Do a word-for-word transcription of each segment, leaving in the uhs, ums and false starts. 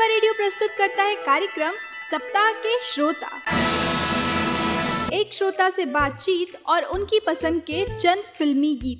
Radio प्रस्तुत करता है कार्यक्रम सप्ताह के श्रोता। एक श्रोता से बातचीत और उनकी पसंद के चंद फिल्मी गीत।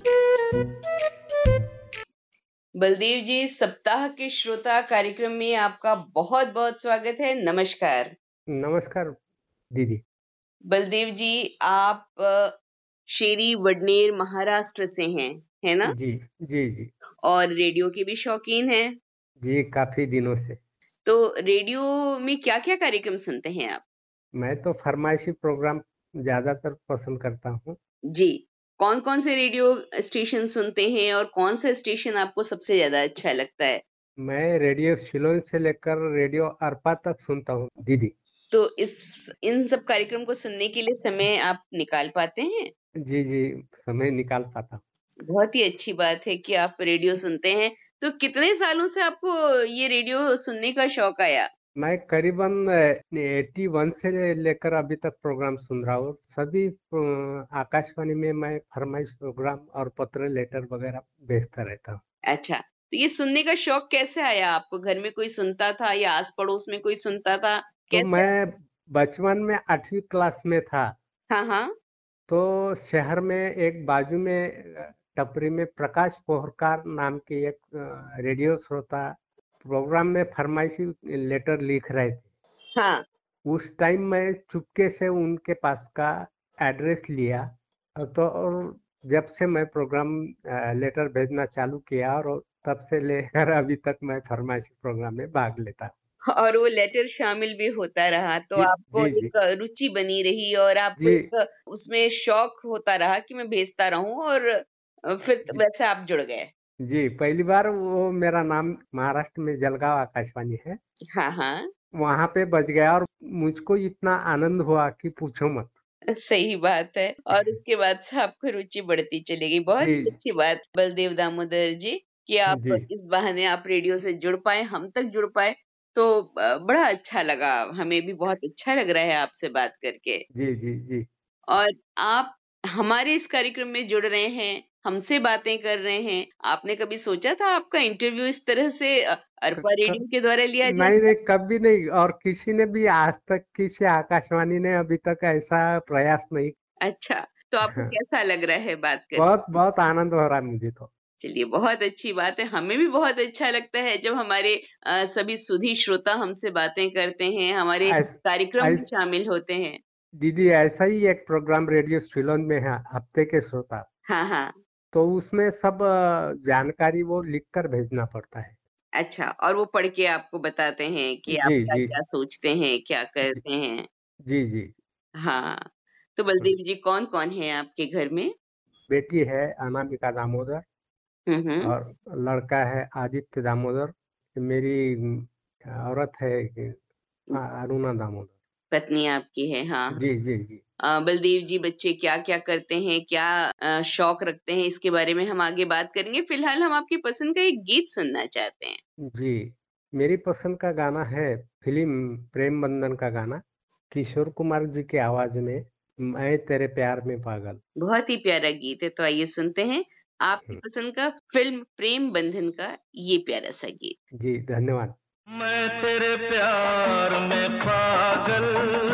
बलदेव जी, सप्ताह के श्रोता कार्यक्रम में आपका बहुत बहुत स्वागत है। नमस्कार। नमस्कार दीदी। बलदेव जी, आप अ, शेरी वडनेर महाराष्ट्र से हैं, है ना? जी जी जी और रेडियो के भी शौकीन हैं। जी, काफी दिनों से। तो रेडियो में क्या क्या कार्यक्रम सुनते हैं आप? मैं तो फरमाइशी प्रोग्राम ज्यादातर पसंद करता हूँ। जी, कौन कौन से रेडियो स्टेशन सुनते हैं और कौन सा स्टेशन आपको सबसे ज्यादा अच्छा लगता है? मैं रेडियो शिलोन से लेकर रेडियो अरपा तक सुनता हूँ दीदी। तो इस इन सब कार्यक्रम को सुनने के लिए समय आप निकाल पाते हैं? जी जी, समय निकाल पाता हूँ। बहुत ही अच्छी बात है कि आप रेडियो सुनते हैं। तो कितने सालों से आपको ये रेडियो सुनने का शौक आया? मैं करीबन एटी वन से लेकर अभी तक प्रोग्राम सुन रहा हूँ। सभी अ, आकाशवाणी में मैं फरमाइश प्रोग्राम और पत्र लेटर वगैरह भेजता रहता हूँ। अच्छा, तो ये सुनने का शौक कैसे आया आपको? घर में कोई सुनता था या आस पड़ोस में कोई सुनता था? तो कैसे? मैं बचपन में आठवीं क्लास में था, हाँ हाँ। तो शहर में एक बाजू में अ, टपरी में प्रकाश पोहरकार नाम के एक अ, रेडियो श्रोता प्रोग्राम में फरमाइशी लेटर लिख रहे थे। हाँ। उस टाइम मैं चुपके से उनके पास का एड्रेस लिया, और तो और जब से मैं प्रोग्राम अ, लेटर भेजना चालू किया, और तब से लेकर अभी तक मैं फरमाइशी प्रोग्राम में भाग लेता हूँ। और वो लेटर शामिल भी होता रहा, तो जी आपको जी जी एक रुचि बनी रही और आपको जी एक उसमें शौक होता रहा कि मैं भेजता रहूं, और फिर जी वैसे आप जुड़ गए। जी, पहली बार वो मेरा नाम महाराष्ट्र में जलगांव आकाशवाणी है, हाँ हाँ, वहां पे बज गया, और मुझको इतना आनंद हुआ कि पूछो मत। सही बात है। और उसके बाद से आपको रुचि बढ़ती चली गई। बहुत जी ही अच्छी बात बलदेव दामोदर जी कि आप जी इस बहाने आप रेडियो से जुड़ पाए, हम तक जुड़ पाए। तो अ, बड़ा अच्छा लगा, हमें भी बहुत अच्छा लग रहा है आपसे बात करके। जी जी जी और आप हमारे इस कार्यक्रम में जुड़ रहे हैं, हमसे बातें कर रहे हैं। आपने कभी सोचा था आपका इंटरव्यू इस तरह से अ, क, अरपा क, रेडियो के द्वारा लिया नहीं जाएगा? नहीं, कभी नहीं, और किसी ने भी आज तक, किसी आकाशवाणी ने अभी तक ऐसा प्रयास नहीं। अच्छा, तो आपको कैसा लग रहा है बात करके? बहुत बहुत आनंद हो रहा है मुझे तो। चलिए, बहुत अच्छी बात है। हमें भी बहुत अच्छा लगता है जब हमारे अ, सभी सुधी श्रोता हमसे बातें करते हैं, हमारे ऐस, कार्यक्रम में ऐस, शामिल होते हैं। दीदी, ऐसा ही एक प्रोग्राम रेडियो शिलोन में है, हफ्ते के श्रोता, हाँ हाँ। तो उसमें सब अ, जानकारी वो लिख कर भेजना पड़ता है। अच्छा, और वो पढ़ के आपको बताते हैं कि आप जी क्या जी क्या सोचते हैं, क्या जी करते हैं। जी जी। हाँ, तो बलदेव जी, कौन कौन है आपके घर में? बेटी है अनामिका दामोदर, हम्म हम्म। और लड़का है आदित्य दामोदर। मेरी अम, औरत है कि, अ, अरुणा दामोदर। पत्नी आपकी है, हाँ। जी जी जी अ, बलदेव जी, बच्चे क्या क्या करते हैं, क्या अ, शौक रखते हैं, इसके बारे में हम आगे बात करेंगे। फिलहाल हम आपकी पसंद का एक गीत सुनना चाहते हैं। जी। मेरी पसंद का गाना है फिल्म प्रेम बंधन का गाना, किशोर कुमार जी की आवाज में, मैं तेरे प्यार में पागल। बहुत ही प्यारा गीत है, तो आइए सुनते हैं आपकी हम्म, पसंद का फिल्म प्रेम बंधन का ये प्यारा सा गीत। जी, धन्यवाद। मैं तेरे प्यार में पागल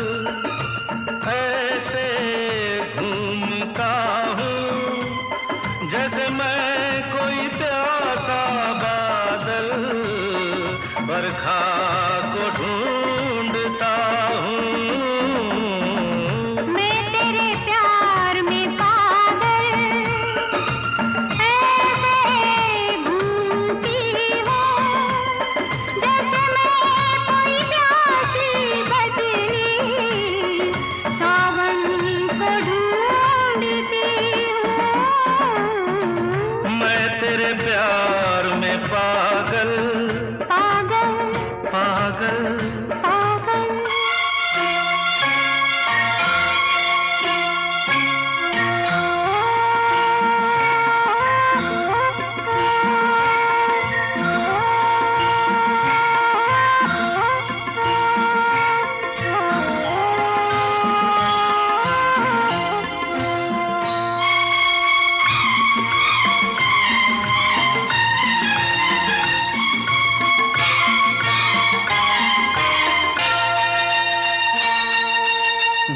ऐसे घूमता हूँ, जैसे मैं कोई प्यासा बादल बरखा को ढूंढता हूँ। मैं तेरे प्यार में पागल ऐसे घूमती हूँ, जैसे मैं कोई प्यासी बदली सावन को ढूंढती हूँ। मैं तेरे प्यार में पागल पागल पागल पागल।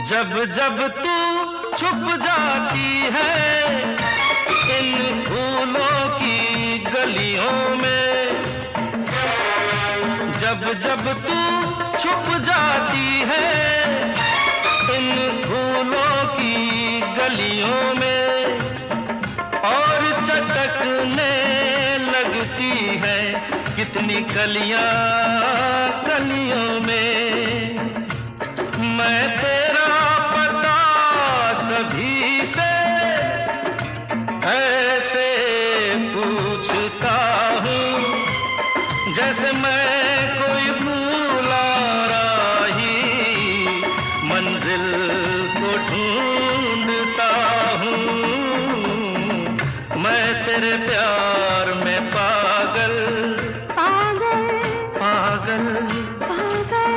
जब जब तू छुप जाती है इन फूलों की गलियों में, जब जब तू छुप जाती है इन फूलों की गलियों में, और चटकने लगती है कितनी कलियां कलियों में। मैं तेरा पता सभी से ऐसे पूछता हूँ जैसे मैं कोई भूला राही मंजिल को ढूंढता हूँ। मैं तेरे प्यार में पागल पागल पागल पागल।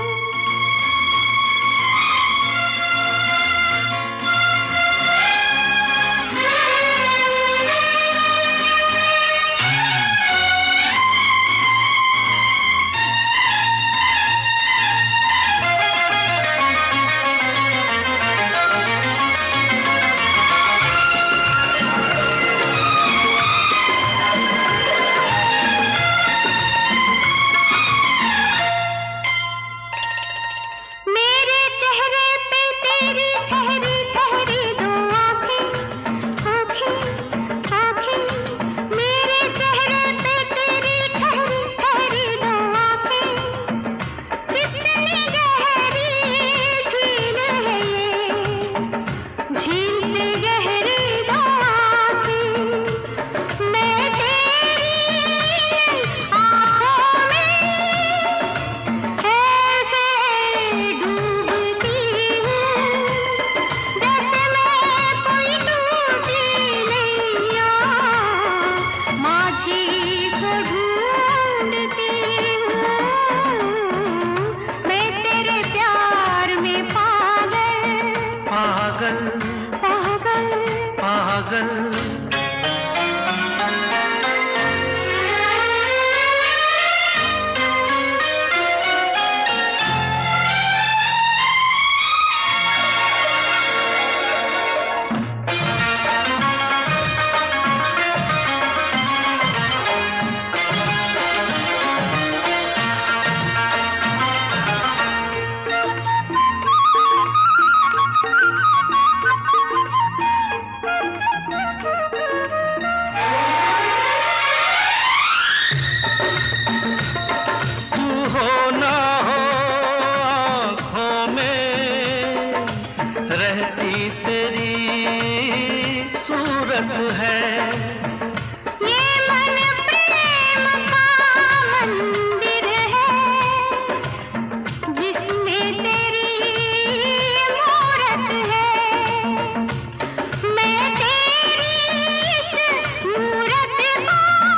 मेरे चेहरे पे तेरी ठहरी ठहरी दो आँखें आँखें आँखें। मेरे चेहरे पे तेरी ठहरी ठहरी दो आँखें। कितनी गहरी झील है ये, झील से गहरी दो आँखें। मैं तेरी आँखों में ऐसे डूबती हूँ जैसे मैं कोई टूटी नैया माझी को ढूंढती हूँ। मैं तेरे प्यार में पागल पागल पागल पागल। तू हो ना हो आँखों में रहती तेरी सूरत है। ये मन प्रेम का मंदिर है जिसमें तेरी मूरत है। मैं तेरी इस मूरत को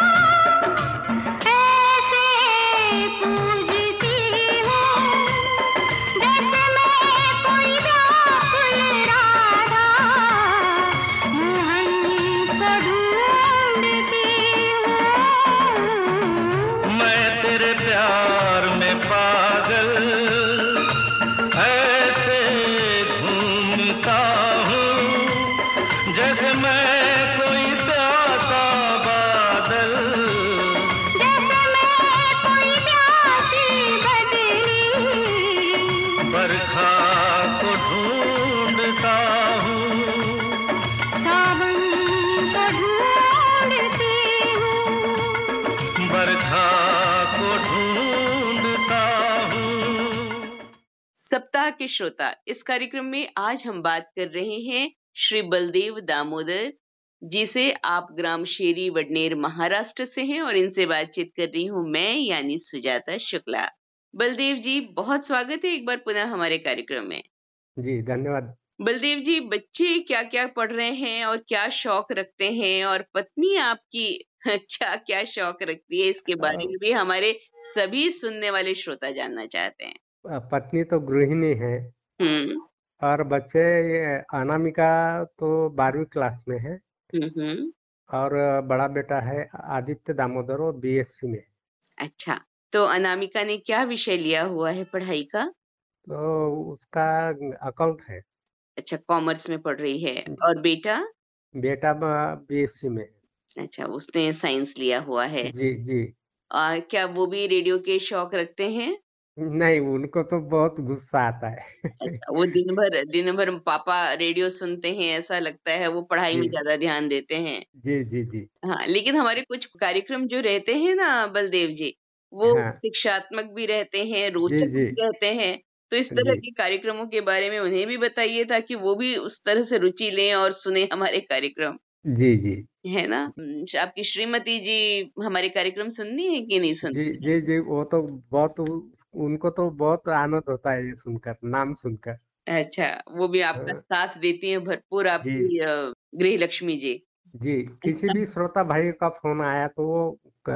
ऐसे पूजती हूँ जैसे मैं कोई व्याकुल राधा मोहन को ढूंढती हूँ। मैं तेरे प्यार में पागल ऐसे घूमता हूँ जैसे मैं कोई प्यासा बादल जैसे मैं कोई प्यासी बदली बरखा को ढूंढता हूँ। सावन को ढूंढती हूँ। बरखा को ढूंढता हूँ। सप्ताह के श्रोता, इस कार्यक्रम में आज हम बात कर रहे हैं श्री बलदेव दामोदर जी से। आप ग्राम शेरी वडनेर महाराष्ट्र से हैं और इनसे बातचीत कर रही हूँ मैं यानी सुजाता शुक्ला। बलदेव जी, बहुत स्वागत है एक बार पुनः हमारे कार्यक्रम में। जी धन्यवाद। बलदेव जी, बच्चे क्या क्या पढ़ रहे हैं और क्या शौक रखते हैं, और पत्नी आपकी क्या क्या शौक रखती है, इसके बारे में भी हमारे सभी सुनने वाले श्रोता जानना चाहते हैं। अ, पत्नी तो गृहिणी है हम्म और बच्चे, ये अनामिका तो बारहवीं क्लास में है हम्म हम्म और बड़ा बेटा है आदित्य दामोदर, वो बीएससी में। अच्छा, तो अनामिका ने क्या विषय लिया हुआ है पढ़ाई का? तो उसका अकाउंट है। अच्छा, कॉमर्स में पढ़ रही है। और बेटा? बेटा बीएससी में है। अच्छा, उसने साइंस लिया हुआ है। जी जी। आ, क्या वो भी रेडियो के शौक रखते हैं? नहीं, उनको तो बहुत गुस्सा आता है। अच्छा, वो दिन भर दिन भर पापा रेडियो सुनते हैं, ऐसा लगता है वो पढ़ाई में जी ज्यादा ध्यान देते हैं। जी जी जी। हाँ, लेकिन हमारे कुछ कार्यक्रम जो रहते हैं ना बलदेव जी, वो हाँ शिक्षात्मक भी रहते हैं, जी रोचक जी भी रहते हैं। तो इस तरह जी के कार्यक्रमों के बारे में उन्हें भी बताइए ताकि वो भी उस तरह से रुचि लें और सुने हमारे कार्यक्रम, जी जी है ना? उम, आपकी श्रीमती जी हमारे कार्यक्रम सुनती हैं कि नहीं जी सुनती? जी जी। वो तो बहुत, उनको तो बहुत आनंद होता है ये सुनकर, नाम सुनकर। अच्छा, वो भी आपका हाँ, साथ देती हैं भरपूर जी आपकी अ, गृह लक्ष्मी जी। जी। किसी भी श्रोता भाई का फोन आया तो वो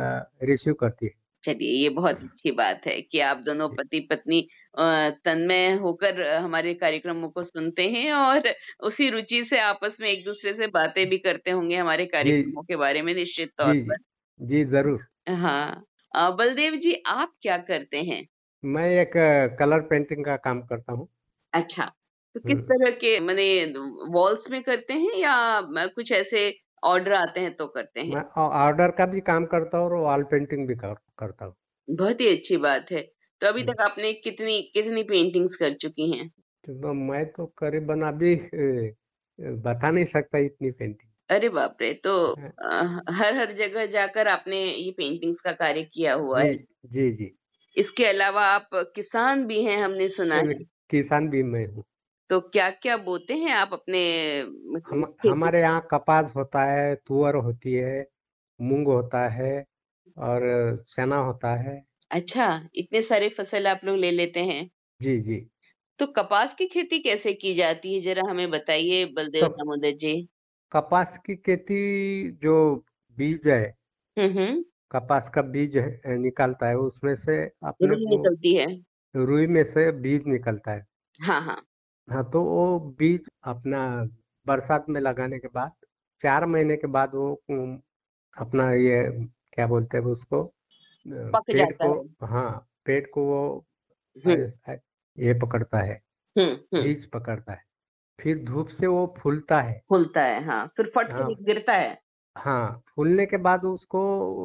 रिसीव करती है। चलिए, ये बहुत अच्छी बात है कि आप दोनों जी पति-पत्नी अ, तन्मय होकर अ, हमारे कार्यक्रमों को सुनते हैं और उसी रुचि से आपस में एक-दूसरे से बातें भी करते होंगे हमारे जी कार्यक्रमों के बारे में निश्चित तौर जी पर। जी जी जरूर। हाँ। अ, बलदेव जी आप क्या करते हैं? मैं एक कलर पेंटिंग का काम करता हूँ। अच्छा, तो किस हम्म। तरह के मने वॉल्स में करते हैं या म कुछ ऐसे ऑर्डर आते हैं तो करते हैं? मैं ऑर्डर का भी काम करता हूँ और वॉल पेंटिंग भी कर, करता हूँ। बहुत ही अच्छी बात है। तो अभी हम्म। तक आपने कितनी कितनी पेंटिंग्स कर चुकी हैं? तो मैं तो करीबन अभी अ, बता नहीं सकता इतनी पेंटिंग। अरे बाप रे! तो हाँ, अ, हर-हर जगह जाकर आपने ये पेंटिंग्स का कार्य किया हुआ जी है। जी जी। इसके अलावा आप किसान भी हैं हमने सुना अ, है। किसान भी मैं हूँ। तो क्या-क्या बोते हैं आप अपने म हम खेती हमारे यहाँ कपास होता है, तुअर होती है, मूंग होता है और चना होता है। अच्छा, इतने सारे फसल आप लोग ले लेते हैं। जी जी। तो कपास की खेती कैसे की जाती है ज़रा हमें बताइए बलदेव तो दामोदर जी? कपास की खेती, जो बीज है, हुँ, हुँ। कपास का बीज है, निकलता है उसमें से अपने रुई को, निकलती है। रुई में से बीज निकलता है। हाँ, हाँ। हाँ, तो वो बीज अपना बरसात में लगाने के बाद चार महीने के बाद वो उम, अपना ये क्या बोलते हैं उसको, अ, पक पेड़ जाता को, है। हाँ, पेड़ को वो अ, हुँ, अ, ये पकड़ता है, हुँ, हुँ। बीज पकड़ता है। फिर धूप से वो फूलता है। फूलता है, हाँ। फिर फट के हाँ गिर गिरता है। हाँ, फूलने के बाद उसको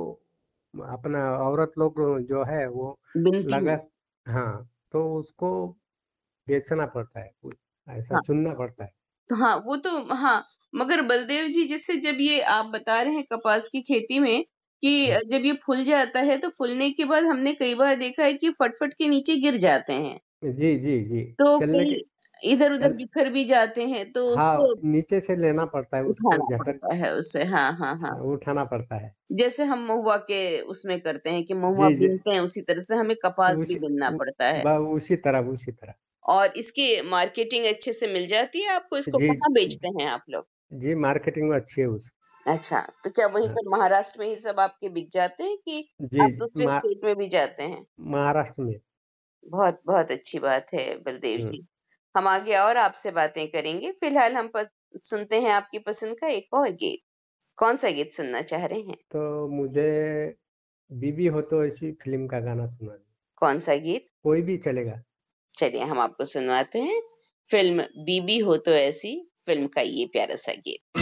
अपना औरत लोग जो है वो बिनती लगा, है। हाँ, तो उसको बेचना पड़ता है, कुछ ऐसा हाँ। चुनना पड़ता है। तो हाँ, वो तो हाँ, मगर बलदेव जी जैसे जब ये आप बता रहे हैं कपास की खेती में कि हम्म। जब ये फूल जाता है तो फूलने के बाद हमने कई बार देखा है कि फट-फट के नीचे गिर जाते हैं। जी जी जी। तो चलने कई के, इधर-उधर चल, बिखर भी जाते हैं तो हाँ, उसको नीचे से लेना पड़ता है उसको, उठाना झटक, पड़ता है उसे। हाँ, हाँ, हाँ। हाँ, उठाना पड़ता है। जैसे हम महुआ के उसमें करते हैं कि महुआ जी जी। बीनते हैं उसी तरह से हमें कपास भी उसी बीनना उ, पड़ता है। ब- उसी तरह उसी तरह। और इसकी मार्केटिंग अच्छे से मिल जाती है आपको? इसको जी कहाँ बेचते हैं आप लोग? जी। मार्केटिंग में अच्छी है उस, अच्छा, तो क्या वहीं हाँ, पर महाराष्ट्र में ही सब आपके बिक जाते हैं कि जी आप जी। दूसरे मा, स्टेट में भी जाते हैं? महाराष्ट्र में। बहुत बहुत अच्छी बात है बलदेव हम्म। जी। हम आगे और आपसे बातें करेंगे। फिलहाल हम प सुनते हैं आपकी पसंद का एक और गीत। कौन-सा गीत सुनना चाह रहे हैं? तो मुझे बीबी हो तो ऐसी फिल्म का गाना सुना दो। कौन-सा गीत? कोई भी चलेगा। चलिए हम आपको सुनवाते हैं। फ़िल्म बीबी हो तो ऐसी फ़िल्म का ये प्यारा-सा गीत।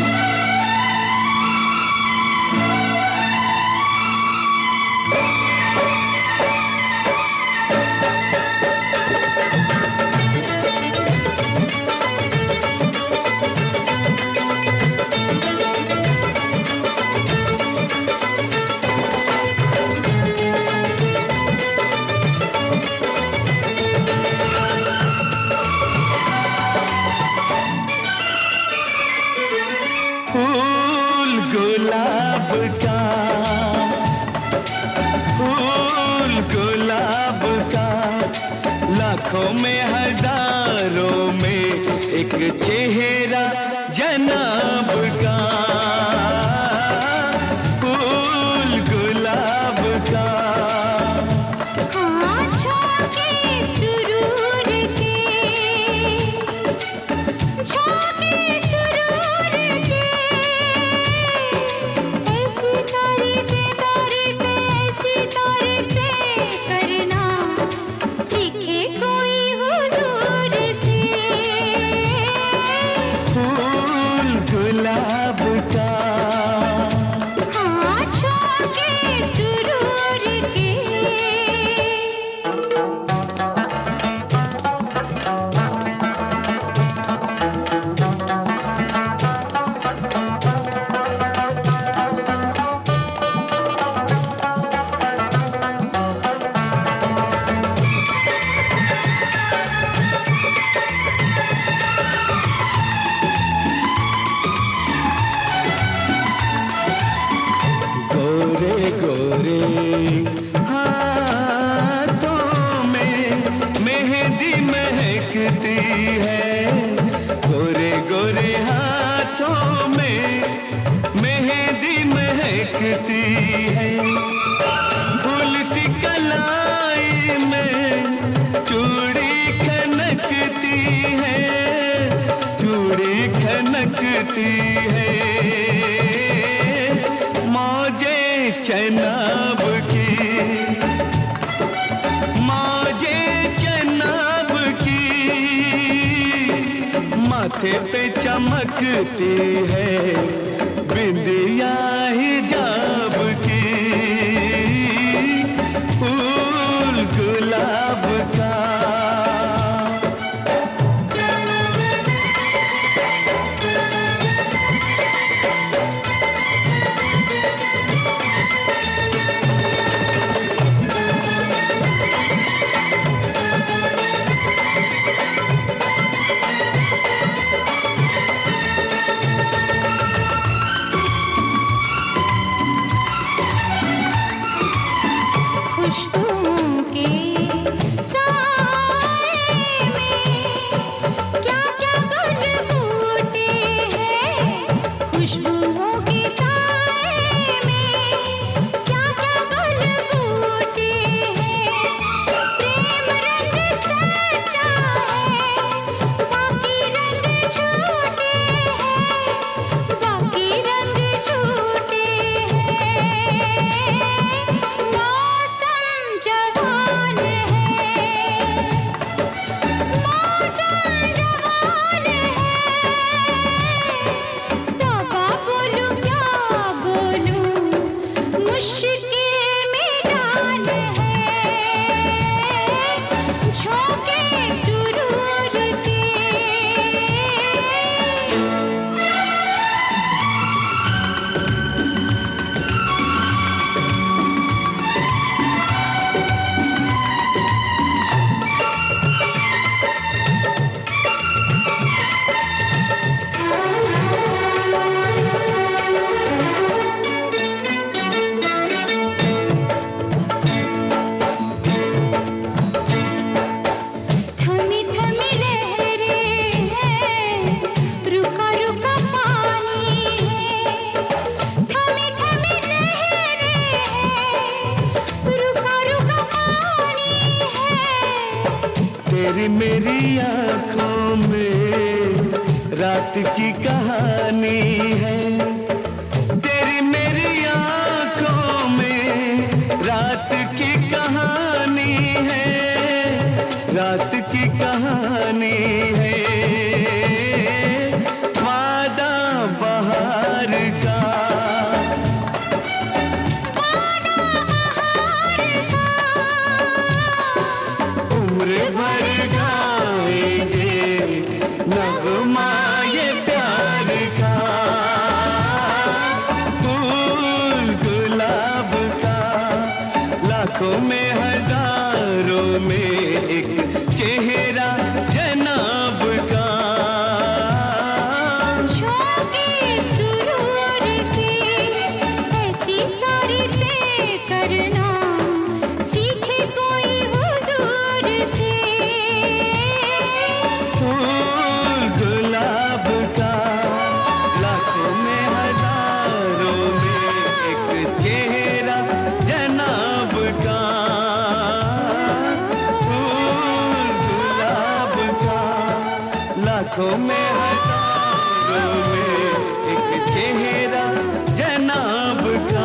फूल गुलाब का, फूल गुलाब का, लाखों में हजारों में एक चेहरा जनाब का। फूल गुलाब का, आँखों के सुरूर के, झोंके सुरूर के, ऐसी तारीफ़ें तारीफ़ें ऐसी तारीफ़ें करना सीखे कोई हुज़ूर महकती है। फूल सी कलाई में चूड़ी खनकती है, चूड़ी खनकती है। मौजे चनाब की, मौजे चनाब की, माथे पे चमकती है बिंदिया हिजाब की। फूल गुलाब का खुशबुओं के साए में क्या क्या गुल फूटे हैं। खुशबुओं के साए में क्या क्या गुल फूटे हैं। प्रेम रंग सच्चा है, बाकी रंग झूठे हैं, बाकी रंग झूठे हैं। मौसम जवान है, मौसम जवान है। तौबा बोलूं क्या बोलूं, मुश्किल में जान है। झोंके सुरूर के थमी थमी लहरें हैं, रुका रुका पानी है। थमी थमी लहरें हैं, रुका रुका पानी है। तेरी मेरी आंखों में रात की कहानी है। तेरी मेरी आंखों में रात की कहानी है, रात की कहानी है। वादा बहार का, उम्र भर गाएंगे नगमा ये प्यार का। फूल गुलाब का लाखों में हजारों में एक चेहरा जनाब का। झोंके सुरूर के ऐसी तारीफें करना, सीखे कोई हुजूर से। फूल गुलाब का लाखों में हजारों में एक चेहरा जनाब का। फूल गुलाब का लाखों में हजारों में एक चेहरा जनाब का।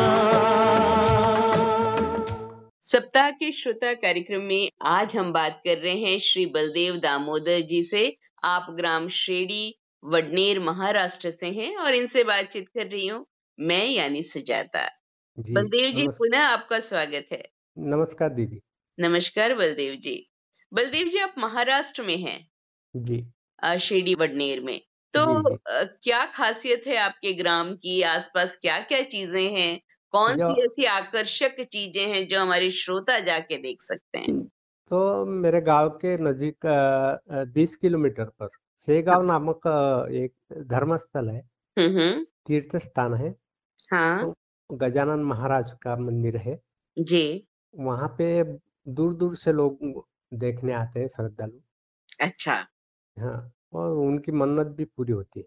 सप्ताह के श्रोता कार्यक्रम में आज हम बात कर रहे हैं श्री बलदेव दामोदर जी से। आप ग्राम शेड़ी वडनेर महाराष्ट्र से हैं और इनसे बातचीत कर रही हूँ मैं यानी सुजाता। जी बलदेव जी, नमस् पुनः आपका स्वागत है। नमस्कार दीदी। नमस्कार बलदेव जी। बलदेव जी, आप महाराष्ट्र में हैं, जी अ, शेड़ी वडनेर में। तो जी जी अ, क्या खासियत है आपके ग्राम की? आसपास क्या क्या चीजें हैं? कौन जो सी ऐसी आकर्षक चीजें हैं जो हमारे श्रोता जाके देख सकते हैं? तो मेरे गांव के नजीक बीस किलोमीटर पर शेगांव नामक अ, एक धर्मस्थल है, हम्म हम्म तीर्थ स्थान है। हाँ तो गजानन महाराज का मंदिर है। जी। वहाँ पे दूर दूर से लोग देखने आते हैं, श्रद्धालु। अच्छा। हाँ, और उनकी मन्नत भी पूरी होती है।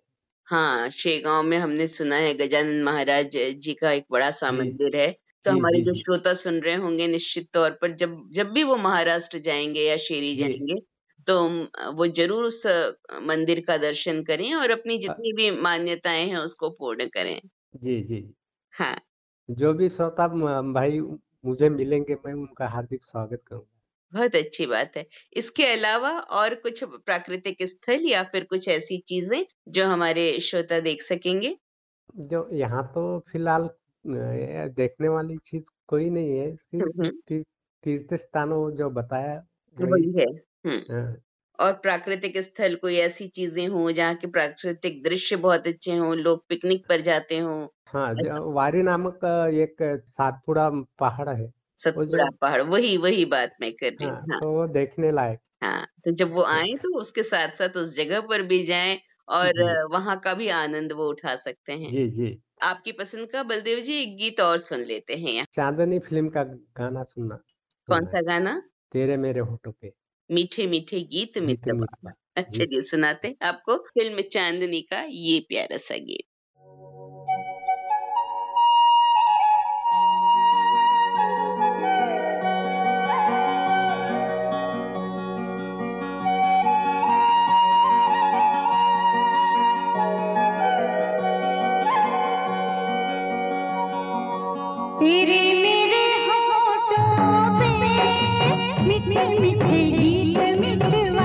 हाँ, शेगांव में हमने सुना है गजानन महाराज जी का एक बड़ा सा जी मंदिर है। तो जी हमारे जी जो जी श्रोता सुन रहे होंगे निश्चित तौर पर जब जब भी वो महाराष्ट्र जाएंगे या शेरी जी जाएंगे तो अ, वो जरूर उस अ, मंदिर का दर्शन करें और अपनी अ, जितनी भी मान्यताएं हैं उसको पूर्ण करें। जी जी हाँ, जो भी श्रोता म- भाई मुझे मिलेंगे, मैं उनका हार्दिक स्वागत करूंगा। बहुत अच्छी बात है। इसके अलावा और कुछ प्राकृतिक स्थल या फिर कुछ ऐसी चीजें जो हमारे श्रोता देख सकेंगे? जो यहाँ तो फिलहाल अ, देखने वाली चीज कोई नहीं है, सिर्फ हम्म हम्म, ती, तीर्थ स्थानों जो बताया वही। वही है। हम्म। हाँ और प्राकृतिक स्थल कोई ऐसी चीजें हों जहाँ के प्राकृतिक दृश्य बहुत अच्छे हों, लोग पिकनिक पर जाते हों, हाँ, ऐसा? जो वारी नामक अ, एक सातपुड़ा पहाड़ है, वो जो सतपुड़ा पहाड़, वही वही बात मैं कर रही हाँ हूँ। हाँ तो वो देखने लायक। हाँ, तो जब वो हाँ, आए तो उसके साथ साथ उस जगह पर भी जाएं और जी अ, वहाँ का भी आनंद वो उठा सकते हैं। जी जी आपकी पसंद का बलदेव जी एक गीत और सुन लेते हैं यहाँ। चांदनी फिल्म का गाना सुनना कौन सुनना है, सा गाना? तेरे मेरे होठों पे मीठे मीठे गीत गीत मितवा। मितवा। जी चलिए सुनाते हैं आपको फिल्म चांदनी का ये प्यारा सा गीत। तेरे मेरे होठों पे मीठे मीठे गीत मितवा,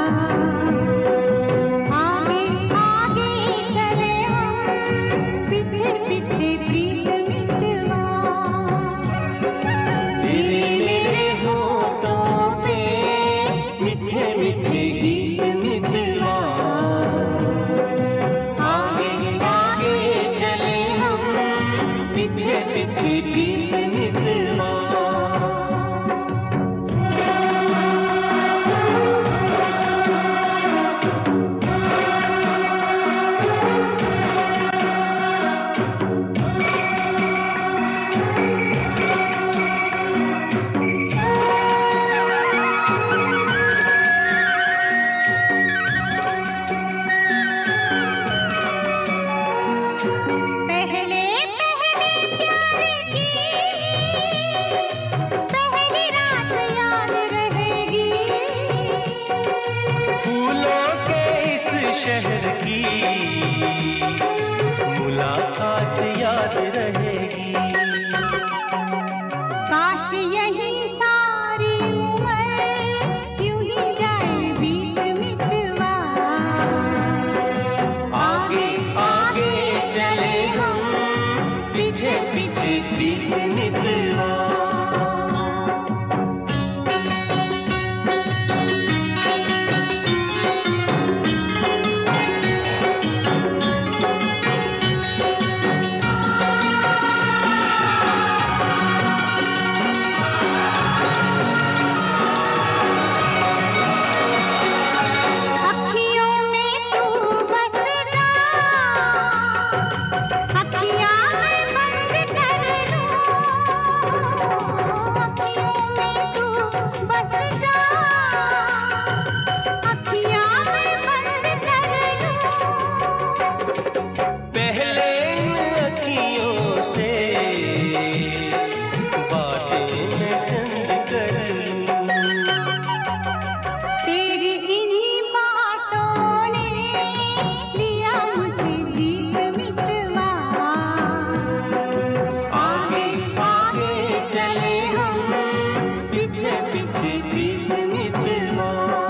आगे आगे चले हम, पीछे पीछे प्रीत मितवा। तेरे मेरे होठों पे मीठे मीठे गीत मितवा, आगे आगे चले हम, पीछे पीछे गीत मितवा। पहले पहले प्यार की पहली रात याद रहेगी, फूलों के इस शहर की मुलाकात याद रहेगी। काश यही सारी उम्र यूं ही जाए बीत मितवा। आगे आगे चले हम, पीछे पीछे प्रीत मितवा। अखियों में तू बस जा, अखियाँ मैं बंद कर लूं। अखियों में तू बस जा, अखियाँ मैं बंद कर लूं। पहले इन अखियों से बातें मैं चंद कर लूं। तेरी इन्हीं बातों ने लिया मुझे जीत मितवा। आगे आगे चले हम, पीछे पीछे प्रीत मितवा।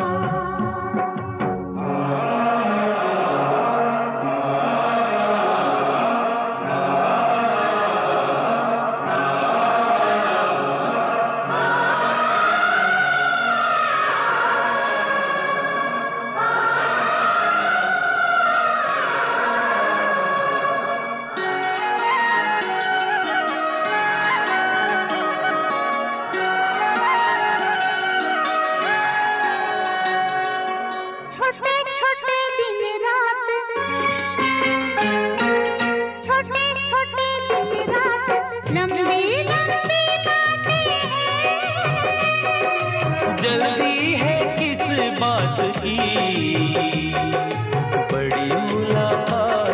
छोटे छोटे दिन रात, छोटे छोटे दिन रात, लंबी लंबी बातें हैं। जल्दी है किस बात की, बड़ी मुलाकात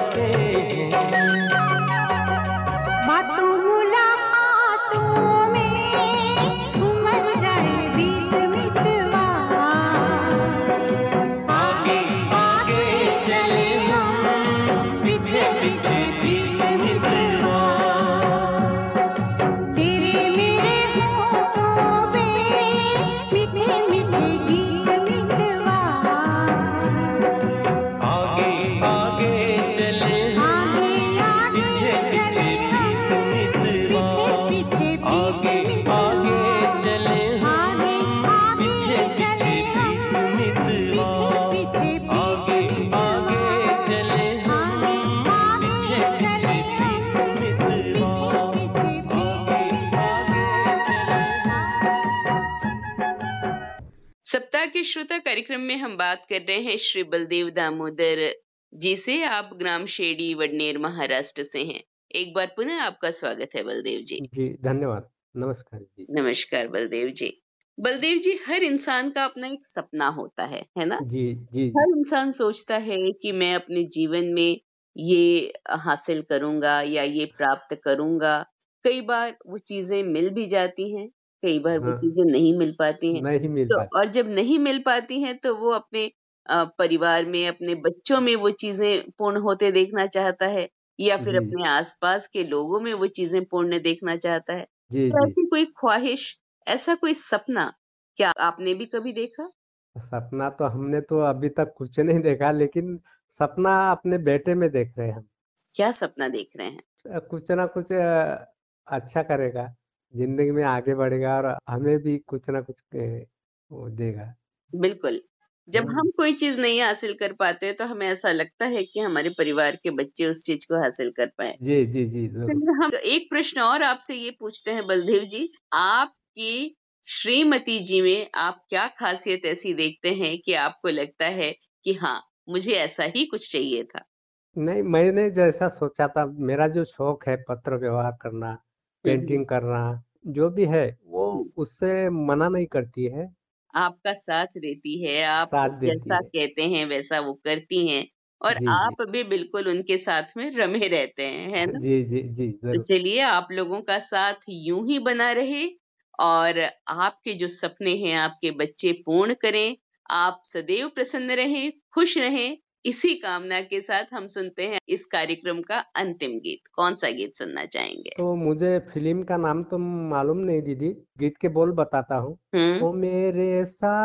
सप्ताह के श्रोता कार्यक्रम में हम बात कर रहे हैं श्री बलदेव दामोदर जी से। आप ग्राम शेड़ी वडनेर महाराष्ट्र से हैं। एक बार पुनः आपका स्वागत है बलदेव जी। जी धन्यवाद। नमस्कार जी। नमस्कार बलदेव जी। बलदेव जी, हर इंसान का अपना एक सपना होता है है ना? जी जी हर जी इंसान सोचता है कि मैं अपने जीवन में ये हासिल करूंगा या ये प्राप्त करूंगा। कई बार वो चीजें मिल भी जाती हैं, कई बार वो हाँ, चीजें नहीं मिल पाती हैं। नहीं मिल तो पाती। और जब नहीं मिल पाती हैं तो वो अपने अ, परिवार में, अपने बच्चों में वो चीजें पूर्ण होते देखना चाहता है या फिर जी अपने आसपास के लोगों में वो चीजें पूर्ण देखना चाहता है। जी तो जी ऐसी कोई ख्वाहिश, ऐसा कोई सपना क्या आपने भी कभी देखा? सपना तो हमने तो अभी तक कुछ नहीं देखा, लेकिन सपना अपने बेटे में देख रहे हैं हम। क्या सपना देख रहे हैं? अ, कुछ ना कुछ अ, अच्छा करेगा, जिंदगी में आगे बढ़ेगा और हमें भी कुछ ना कुछ अ, वो देगा। बिल्कुल। जब हम्म, हम कोई चीज नहीं हासिल कर पाते तो हमें ऐसा लगता है कि हमारे परिवार के बच्चे उस चीज को हासिल कर पाए। जी जी जी जरूर। चलिए हम एक प्रश्न और आपसे ये पूछते हैं बलदेव जी, आपकी श्रीमती जी में आप क्या खासियत ऐसी देखते हैं कि आपको लगता है कि हाँ, मुझे ऐसा ही कुछ चाहिए था? नहीं, मैंने जैसा सोचा था, मेरा जो शौक है पत्र व्यवहार करना, हम्म हम्म पेंटिंग करना, जो भी है वो हम्म। उससे मना नहीं करती है, आपका साथ देती है, आप साथ देती जैसा है। कहते हैं वैसा वो करती हैं और जी जी आप भी बिल्कुल उनके साथ में रमे रहते हैं, है ना? जी जी जी तो जरूर। चलिए आप लोगों का साथ यूं ही बना रहे और आपके जो सपने हैं आपके बच्चे पूर्ण करें। आप सदैव प्रसन्न रहें, खुश रहें। इसी कामना के साथ हम सुनते हैं इस कार्यक्रम का अंतिम गीत। कौन सा गीत सुनना चाहेंगे? तो मुझे फिल्म का नाम तो मालूम नहीं दीदी, गीत के बोल बताता हूँ। हम्म ओ मेरे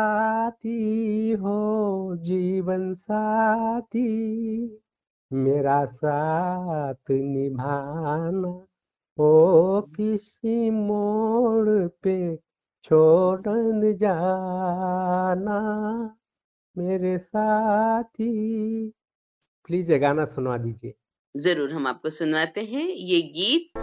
साथी हो जीवन साथी, मेरा साथ निभाना, ओ किसी मोड़ पे छोड़ न जाना, मेरे साथी। प्लीज ये गाना सुनवा दीजिए। जरूर हम आपको सुनवाते हैं ये गीत।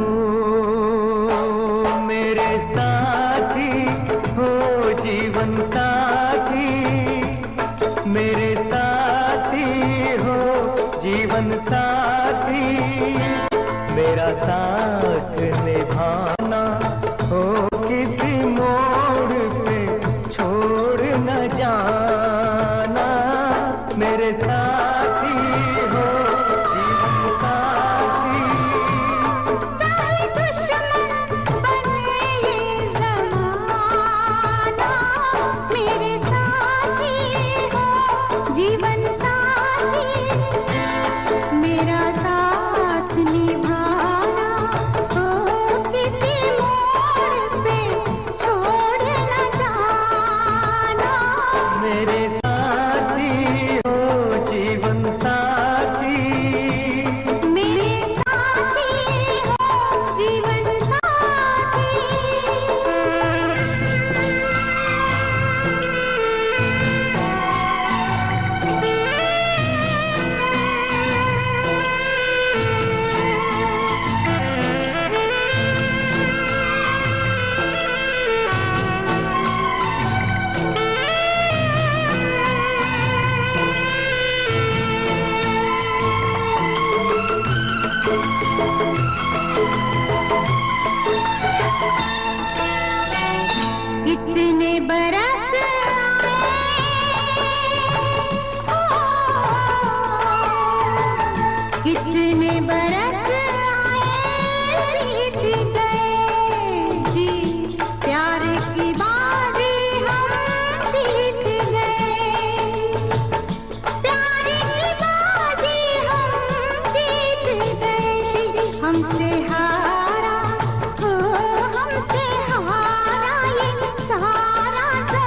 हो मेरे साथी हो जीवन साथी, मेरे साथी हो जीवन साथी, मेरा साथ निभाना, हो किसी मोड़ पे छोड़ न जाना, मेरे साथी हो जीवन साथी। चाहे दुश्मन बने ये ज़माना, मेरे साथी हो जीवन साथी, मेरा साथ निभाना, हो किसी मोड़ पे छोड़ न जाना, मेरे साथी हो जीवन साथी, मेरे साथी हो जीवन इतने बरस आए, कितने बरस आए बीत गए जी, प्यार की बाजी हम जीत गए, प्यार की बाजी हम जीत गए जी, हमसे हारा हो हमसे हारा ये सारा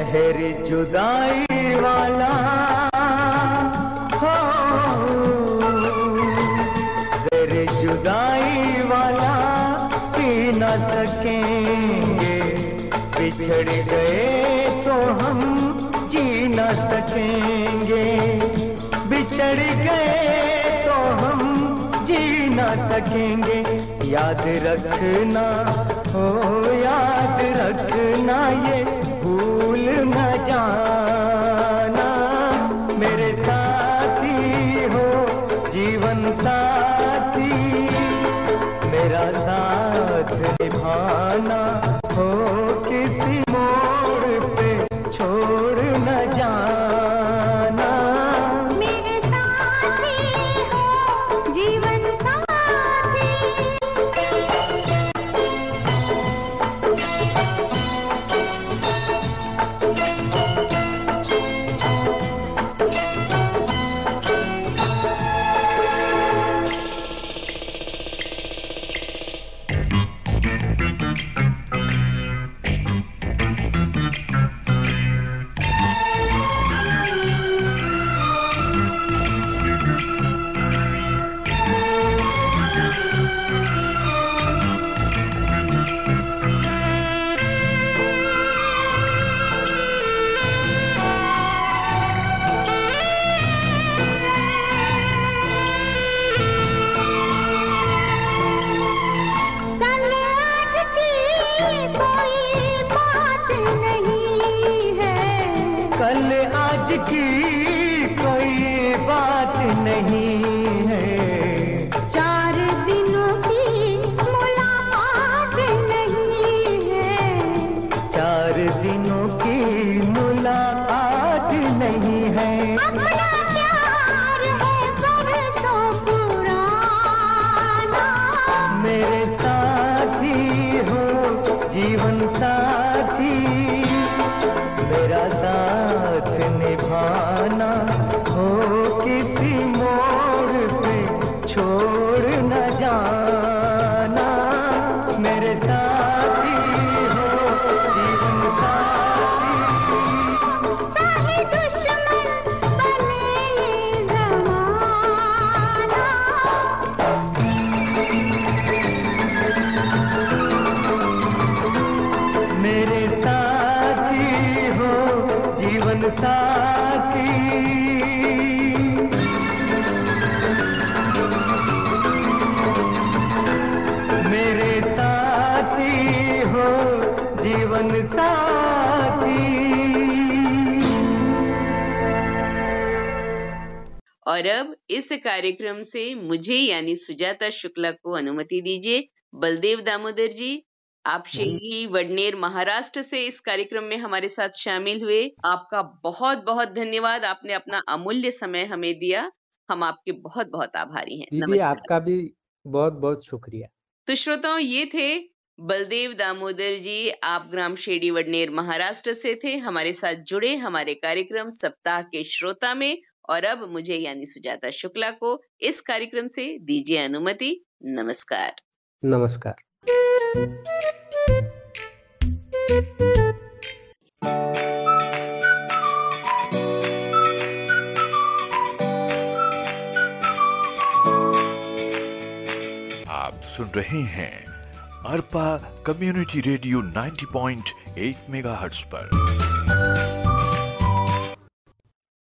जहर जुदाई वाला हो, जहर जुदाई वाला पी न सकेंगे, बिछड़ गए तो हम जी न सकेंगे, बिछड़ गए तो हम जी न सकेंगे। याद रखना हो, याद रखना, ये भूल न जाना, मेरे साथी हो जीवन साथी, मेरा साथ निभाना हो, किसी मोड़ पे छोड़ न जाना, मेरे साथी हो जीवन साथी। कल आज की कोई बात नहीं है, चार दिनों की मुलाकात नहीं है, चार दिनों की मुलाकात नहीं है, अपना प्यार है बरसों पुराना, मेरे साथी हो जीवन साथी, मेरा साथ निभाना हो, किसी मोड़ पे छोड़ न जाना, मेरे साथी हो जीवन साथी, चाहे दुश्मन बने ये जमाना, मेरे साथी हो जीवन साथी, मेरे साथी हो जीवन साथी। और अब इस कार्यक्रम से मुझे यानी सुजाता शुक्ला को अनुमति दीजिए। बलदेव दामोदर जी, आप शेरी वडनेर महाराष्ट्र से इस कार्यक्रम में हमारे साथ शामिल हुए। आपका बहुत बहुत धन्यवाद, आपने अपना अमूल्य समय हमें दिया। हम आपके बहुत बहुत आभारी हैं। दीदी नमस्कार। आपका भी बहुत बहुत शुक्रिया। तो श्रोताओं, ये थे बलदेव दामोदर जी। आप ग्राम शेरी वडनेर महाराष्ट्र से थे, हमारे साथ जुड़े हमारे कार्यक्रम सप्ताह के श्रोता में। और अब मुझे यानी सुजाता शुक्ला को इस कार्यक्रम से दीजिए अनुमति। नमस्कार। नमस्कार। आप सुन रहे हैं अरपा कम्युनिटी रेडियो नब्बे पॉइंट आठ मेगाहर्ट्ज पर।